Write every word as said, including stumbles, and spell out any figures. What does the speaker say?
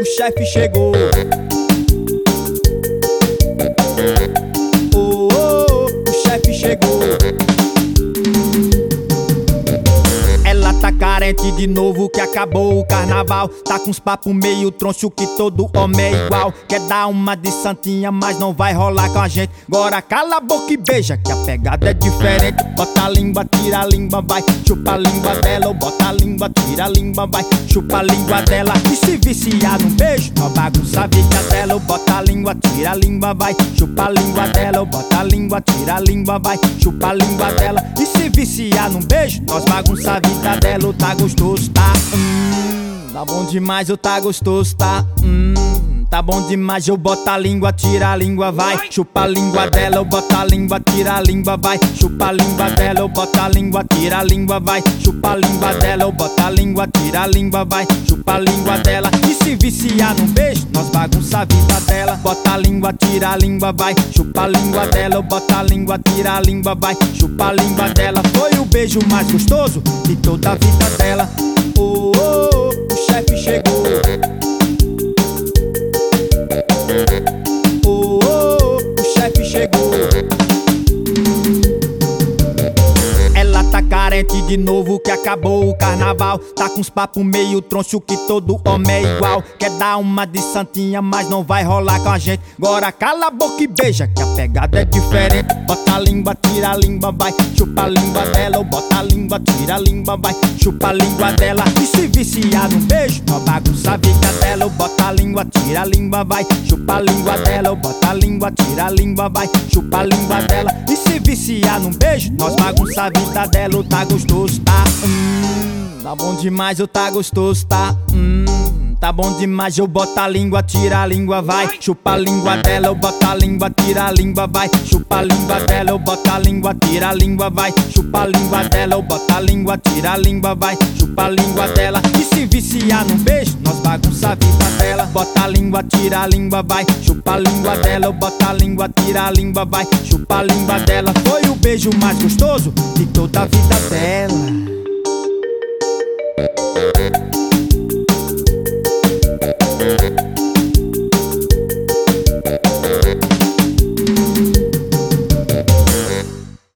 chefe chegou. Oh, oh, o chefe chegou. Ela tá carente de novo que acabou o carnaval. Tá com uns papos meio troncho que todo homem é igual. Quer dar uma de santinha, mas não vai rolar com a gente. Agora cala a boca e beija, que a pegada é diferente. Bota a língua, tira a língua, vai. Chupa a língua dela, ou bota a língua, tira a língua, vai. Chupa a língua dela. E se viciar num beijo, não bagunça a vida dela. Ou bota a língua, tira a língua, vai. Chupa a língua dela, ou bota a língua, tira a língua, vai. Chupa a língua dela. E se viciar num beijo, nós bagunça a vida dela. Tá gostoso, tá? Hum, tá bom demais, eu tá gostoso, tá? Hum, tá bom demais, eu boto a língua, tira a língua, vai. Chupa a língua dela, eu boto a língua, tira a língua, vai. Chupa a língua dela, eu boto a língua, tira a língua, vai. Chupa a língua dela, eu boto a língua, tira a língua, vai. Chupa a língua dela. E se viciar num beijo, nós bagunça a vida dela. Bota a língua, tira a língua, vai. Chupa a língua dela, eu boto a língua, tira a língua, vai. Chupa a língua dela. Foi o beijo mais gostoso de toda a vida dela. Oh, oh, oh, o chefe chegou. Oh, oh, oh, o chefe chegou. Ela tá carente de novo que acabou o carnaval. Tá com uns papos meio troncho que todo homem é igual. Quer dar uma de santinha, mas não vai rolar com a gente. Agora cala a boca e beija, que a pegada é diferente. Bota a língua, tira a língua, vai. Chupa a língua dela, ou bota a língua, tira a língua, vai. Chupa a língua dela. E se viciar num beijo, não bagunça a vida dela. Ou bota a língua, tira a língua, vai. Chupa a língua dela, ou bota a língua, tira a língua, vai. Chupa a língua dela. E se viciar num beijo, nós bagunça a vida dela. Ou tá gostoso, tá? Hum, tá bom demais, eu tá gostoso, tá? Hum, tá bom demais, eu boto a língua, tira a língua, vai. Chupa a língua dela, eu boto a língua, tira a língua, vai. Chupa a língua dela, eu boto a língua, tira a língua, vai. Chupa a língua dela, eu boto a língua, tira a língua, vai. Chupa a língua dela. E se viciar num beijo, nós bagunça a vida dela. Bota a língua, tira a língua, vai. Chupa a língua dela, eu boto a língua, tira a língua, vai. Chupa a língua dela. Foi o beijo mais gostoso de toda a vida dela.